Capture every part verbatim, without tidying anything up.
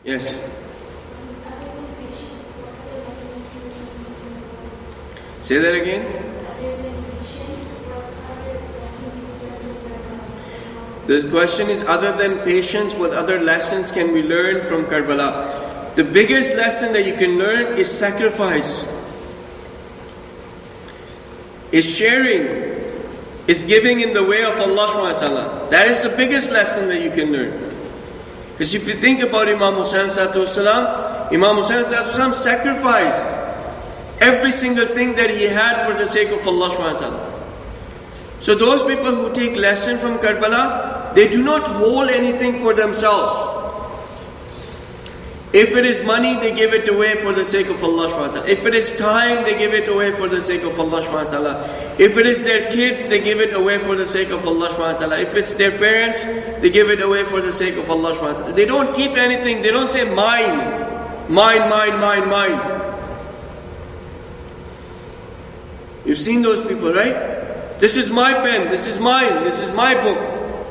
Yes. Say that again. This question is, other than patience, what other lessons can we learn from Karbala? The biggest lesson that you can learn is sacrifice, is sharing, is giving in the way of Allah subhanahu wa ta'ala. That is the biggest lesson that you can learn. Because if you think about Imam Hussain sallallahu alaihi wasallam, Imam Hussain sallallahu alaihi wasallam sacrificed every single thing that he had for the sake of Allah subhanahu wa ta'ala. So those people who take lesson from Karbala, they do not hold anything for themselves. If it is money, they give it away for the sake of Allah subhanahu wa ta'ala. If it is time, they give it away for the sake of Allah subhanahu wa ta'ala. If it is their kids, they give it away for the sake of Allah subhanahu wa ta'ala. If it's their parents, they give it away for the sake of Allah subhanahu wa ta'ala. They don't keep anything. They don't say mine, mine, mine, mine, mine. You've seen those people, right? This is my pen, this is mine, this is my book.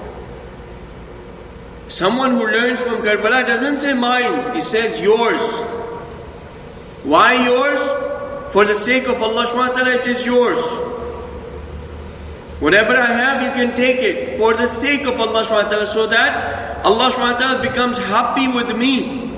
Someone who learns from Karbala doesn't say mine, he says yours. Why yours? For the sake of Allah subhanahu wa ta'ala, it is yours. Whatever I have, you can take it for the sake of Allah subhanahu wa ta'ala, so that Allah subhanahu wa ta'ala becomes happy with me.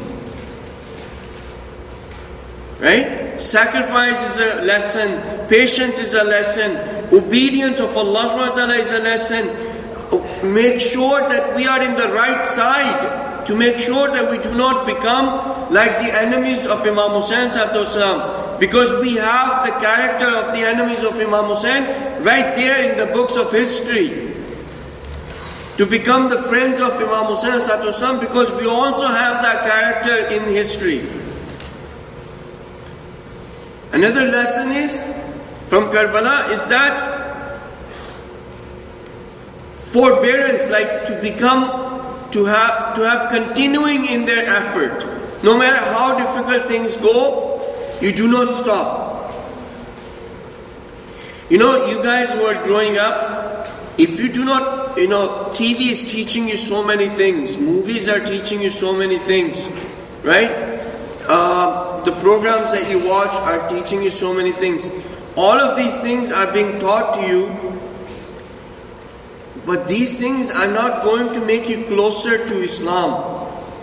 Right? Sacrifice is a lesson, patience is a lesson, obedience of Allah subhanahu wa ta'ala is a lesson. Make sure that we are in the right side, to make sure that we do not become like the enemies of Imam Hussain sallallahu alaihi wasallam, because we have the character of the enemies of Imam Hussain right there in the books of history. To become the friends of Imam Hussain sallallahu alaihi wasallam, because we also have that character in history. Another lesson is from Karbala is that forbearance, like to become, to have, to have continuing in their effort. No matter how difficult things go, you do not stop. You know, you guys who are growing up, if you do not, you know, T V is teaching you so many things, movies are teaching you so many things, right? Uh, the programs that you watch are teaching you so many things. All of these things are being taught to you, but these things are not going to make you closer to Islam.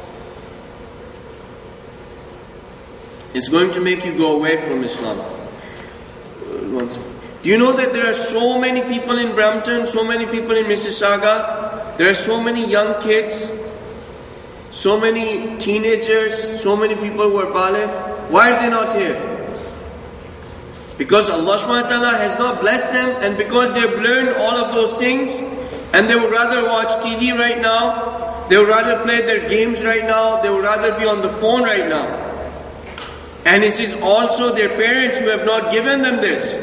It's going to make you go away from Islam. One second. Do you know that there are so many people in Brampton, so many people in Mississauga? There are so many young kids, so many teenagers, so many people who are baligh. Why are they not here? Because Allah subhanahu wa ta'ala has not blessed them, and because they've learned all of those things, and they would rather watch T V right now, they would rather play their games right now, they would rather be on the phone right now. And it is also their parents who have not given them this.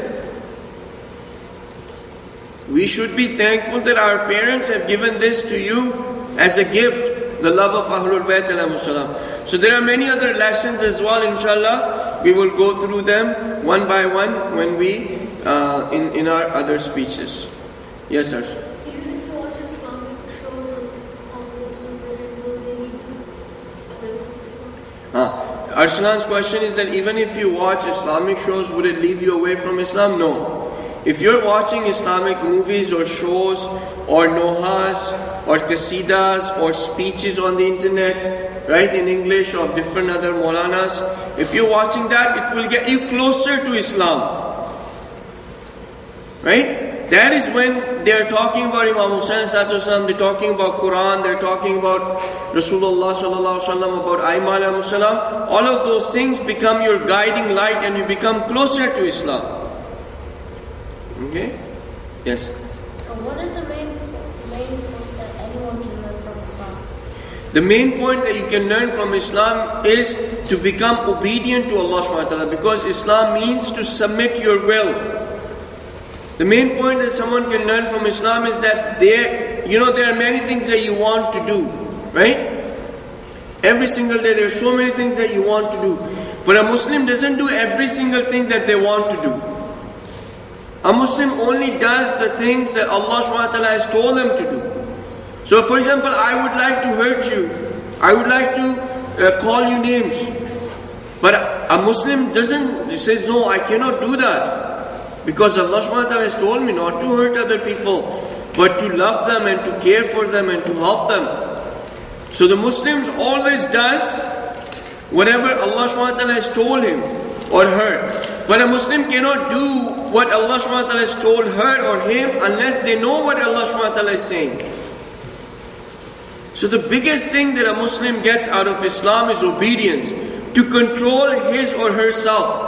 We should be thankful that our parents have given this to you as a gift, the love of Ahlul Bayt alayhimus salam. So there are many other lessons as well, inshallah. We will go through them one by one when we, uh, in, in our other speeches. Yes, sir. Even if you watch Islamic shows on the television, will they need to? Ah, Arsalan's question is that even if you watch Islamic shows, would it leave you away from Islam? No. If you're watching Islamic movies or shows or nohas or qasidas or speeches on the internet, right, in English of different other Maulanas, if you're watching that, it will get you closer to Islam. Right? That is when they're talking about Imam Hussain sallallahu alaihi wasallam, they're talking about Quran, they're talking about Rasulullah sallallahu alaihi wasallam, about Aimah alaihi wasallam. All of those things become your guiding light and you become closer to Islam. Okay? Yes? So what is the main, main point that anyone can learn from Islam? The main point that you can learn from Islam is to become obedient to Allah subhanahu wa ta'ala, because Islam means to submit your will. The main point that someone can learn from Islam is that there, you know, there are many things that you want to do, right? Every single day there are so many things that you want to do. But a Muslim doesn't do every single thing that they want to do. A Muslim only does the things that Allah subhanahu wa ta'ala has told them to do. So for example, I would like to hurt you. I would like to uh, call you names. But a Muslim doesn't, he says, no, I cannot do that. Because Allah subhanahu wa ta'ala has told me not to hurt other people, but to love them and to care for them and to help them. So the Muslims always does whatever Allah subhanahu wa ta'ala has told him or her. But a Muslim cannot do what Allah subhanahu wa ta'ala has told her or him unless they know what Allah subhanahu wa ta'ala is saying. So the biggest thing that a Muslim gets out of Islam is obedience, to control his or herself.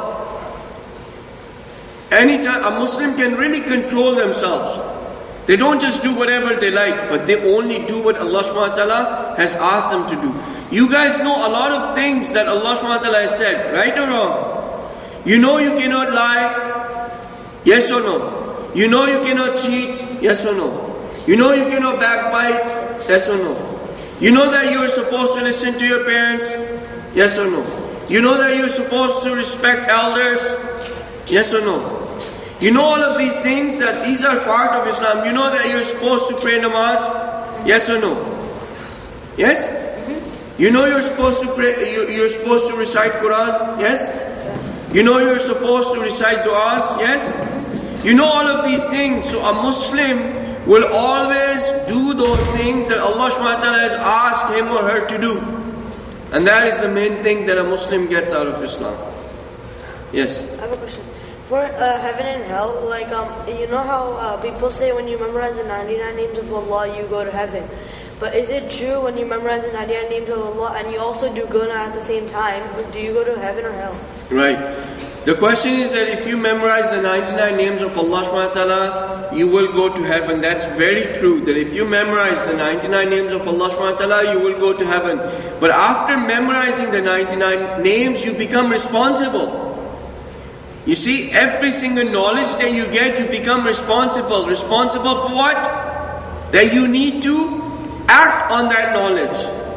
Anytime a Muslim can really control themselves. They don't just do whatever they like, but they only do what Allah subhanahu wa ta'ala has asked them to do. You guys know a lot of things that Allah subhanahu wa ta'ala has said, right or wrong? You know you cannot lie, yes or no? You know you cannot cheat, yes or no? You know you cannot backbite, yes or no? You know that you are supposed to listen to your parents, yes or no? You know that you're supposed to respect elders, yes or no? You know all of these things, that these are part of Islam. You know that you're supposed to pray namaz, yes or no? Yes? You know you're supposed to pray, you're supposed to recite Quran, yes? You know you're supposed to recite du'as, yes? You know all of these things. So a Muslim will always do those things that Allah subhanahu wa ta'ala has asked him or her to do. And that is the main thing that a Muslim gets out of Islam. Yes? I have a question. For uh, heaven and hell, like, um, you know how uh, people say when you memorize the ninety-nine names of Allah, you go to heaven. But is it true when you memorize the ninety-nine names of Allah and you also do guna at the same time, do you go to heaven or hell? Right. The question is that if you memorize the ninety-nine names of Allah subhanahu wa ta'ala, you will go to heaven. That's very true. That if you memorize the ninety-nine names of Allah subhanahu wa ta'ala, you will go to heaven. But after memorizing the ninety-nine names, you become responsible. You see, every single knowledge that you get, you become responsible. Responsible for what? That you need to act on that knowledge.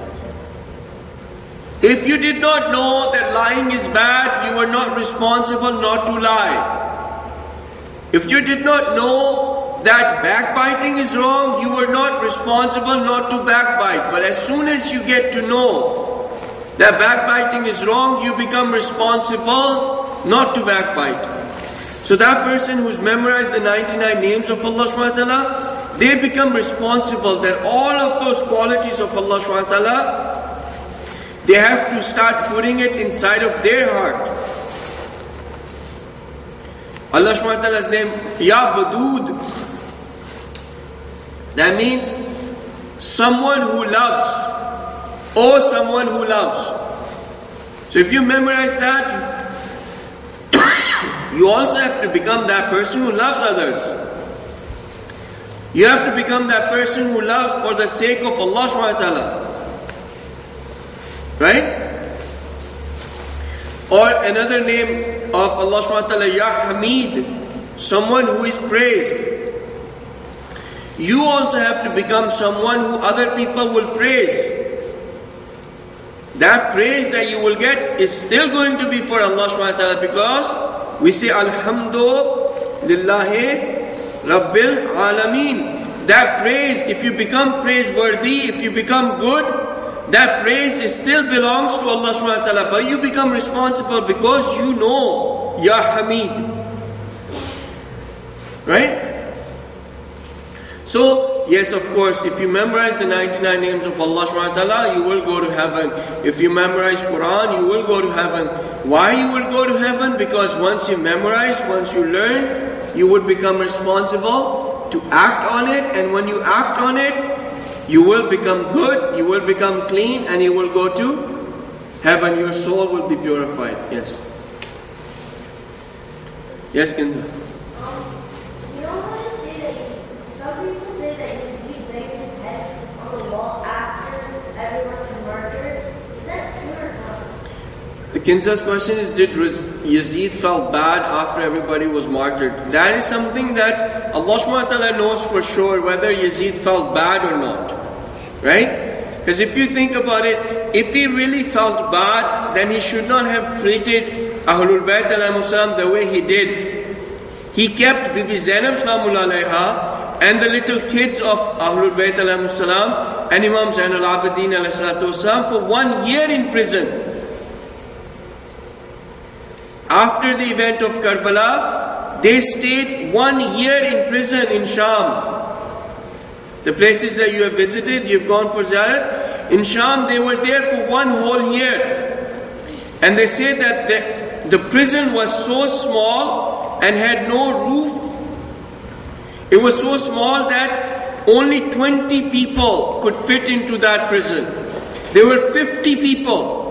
If you did not know that lying is bad, you were not responsible not to lie. If you did not know that backbiting is wrong, you were not responsible not to backbite. But as soon as you get to know that backbiting is wrong, you become responsible not to backbite. So that person who's memorized the ninety-nine names of Allah subhanahu wa ta'ala, they become responsible that all of those qualities of Allah subhanahu wa ta'ala, they have to start putting it inside of their heart. Allah subhanahu wa ta'ala's name, Ya Wadud. That means someone who loves, or someone who loves. So if you memorize that, you also have to become that person who loves others. You have to become that person who loves for the sake of Allah subhanahu wa ta'ala. Right? Or another name of Allah subhanahu wa ta'ala, Ya Hamid, someone who is praised. You also have to become someone who other people will praise. That praise that you will get is still going to be for Allah subhanahu wa ta'ala, because we say Alhamdulillahi Rabbil Alameen. That praise, if you become praiseworthy, if you become good, that praise is still belongs to Allah subhanahu wa ta'ala. But you become responsible because you know Ya Hamid. Right? So, yes, of course, if you memorize the ninety-nine names of Allah subhanahu wa ta'ala, you will go to heaven. If you memorize Quran, you will go to heaven. Why you will go to heaven? Because once you memorize, once you learn, you would become responsible to act on it. And when you act on it, you will become good, you will become clean, and you will go to heaven. Your soul will be purified. Yes. Yes, Kinza. Kinza's question is, did Yazid felt bad after everybody was martyred? That is something that Allah subhanahu wa ta'ala knows for sure whether Yazid felt bad or not. Right? Because if you think about it, if he really felt bad, then he should not have treated Ahlul Bayt alayhi salam the way he did. He kept Bibi Zainab salamullah alayha and the little kids of Ahlul Bayt alayhi salam and Imam Zain al-Abidin alayhi salatu wasalam for one year in prison. After the event of Karbala, they stayed one year in prison in Sham. The places that you have visited, you've gone for ziyarat. In Sham, they were there for one whole year. And they say that the, the prison was so small and had no roof. It was so small that only twenty people could fit into that prison. There were fifty people.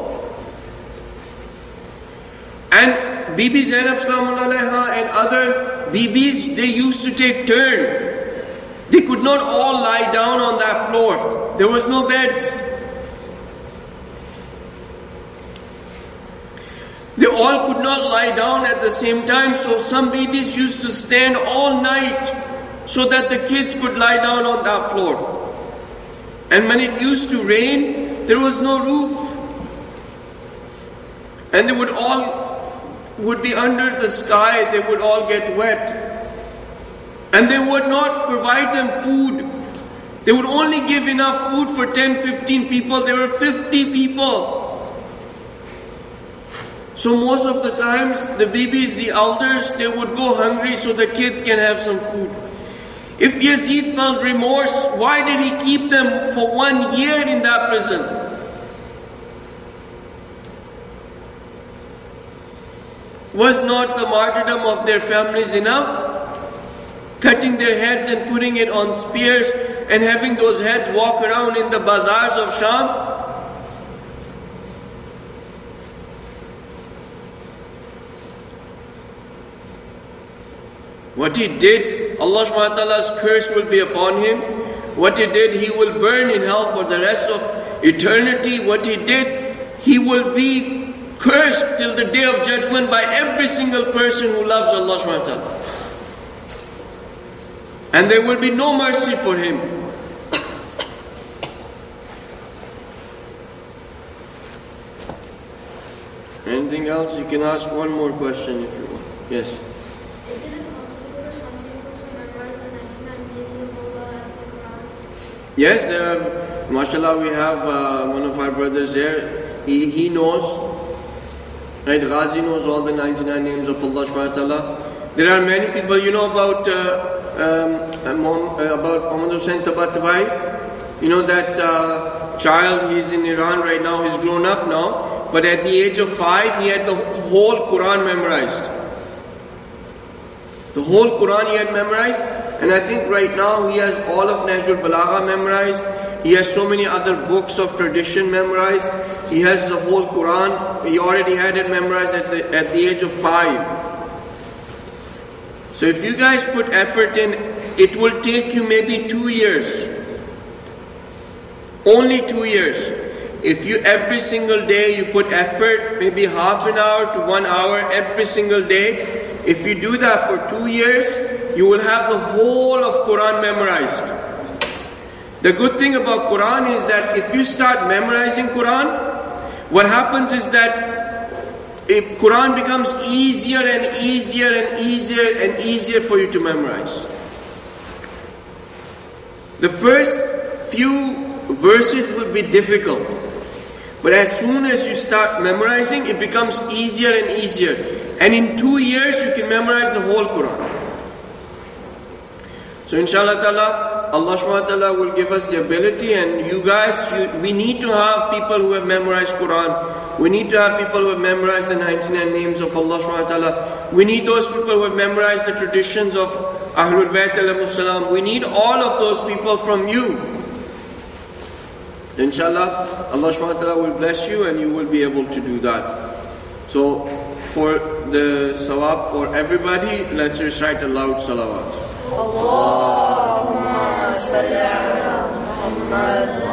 And Bibi Zainab Salamun Alaiha and other Bibis, they used to take turn. They could not all lie down on that floor. There was no beds. They all could not lie down at the same time, so some babies used to stand all night so that the kids could lie down on that floor. And when it used to rain, there was no roof. And they would all would be under the sky, they would all get wet. And they would not provide them food. They would only give enough food for ten, fifteen people. There were fifty people. So most of the times, the babies, the elders, they would go hungry so the kids can have some food. If Yazid felt remorse, why did he keep them for one year in that prison? Was not the martyrdom of their families enough? Cutting their heads and putting it on spears and having those heads walk around in the bazaars of Sham? What he did, Allah subhanahu wa ta'ala's curse will be upon him. What he did, he will burn in hell for the rest of eternity. What he did, he will be cursed till the day of judgment by every single person who loves Allah subhanahu wa ta'ala. And there will be no mercy for him. Anything else? You can ask one more question if you want. Yes. Is it possible for some people to memorize the ninety-nine meanings of Allah and the Quran? Yes, there are, mashallah, we have uh, one of our brothers here. He, he knows, right? Ghazi knows all the ninety-nine names of Allah subhanahu wa ta'ala. There are many people, you know about uh, um, uh, about Muhammad Hussain Tabatabai. You know that uh, child, he's in Iran right now, he's grown up now. But at the age of five, he had the whole Quran memorized. The whole Quran he had memorized. And I think right now he has all of Nahjul Balagha memorized. He has so many other books of tradition memorized. He has the whole Quran. He already had it memorized at the, at the age of five. So if you guys put effort in, it will take you maybe two years. Only two years. If you every single day you put effort, maybe half an hour to one hour every single day, if you do that for two years, you will have the whole of Quran memorized. The good thing about Quran is that if you start memorizing Quran, what happens is that if Quran becomes easier and easier and easier and easier for you to memorize. The first few verses will be difficult. But as soon as you start memorizing, it becomes easier and easier. And in two years, you can memorize the whole Quran. So inshallah ta'ala, Allah subhanahu wa ta'ala will give us the ability, and you guys, you, we need to have people who have memorized Quran. We need to have people who have memorized the ninety-nine names of Allah subhanahu wa ta'ala. We need those people who have memorized the traditions of Ahlul Bayt alayhimus salam. We need all of those people from you. Inshallah, Allah subhanahu wa ta'ala will bless you and you will be able to do that. So, for the sawab for everybody, let's recite a loud salawat. Allahumma salli ala Muhammad.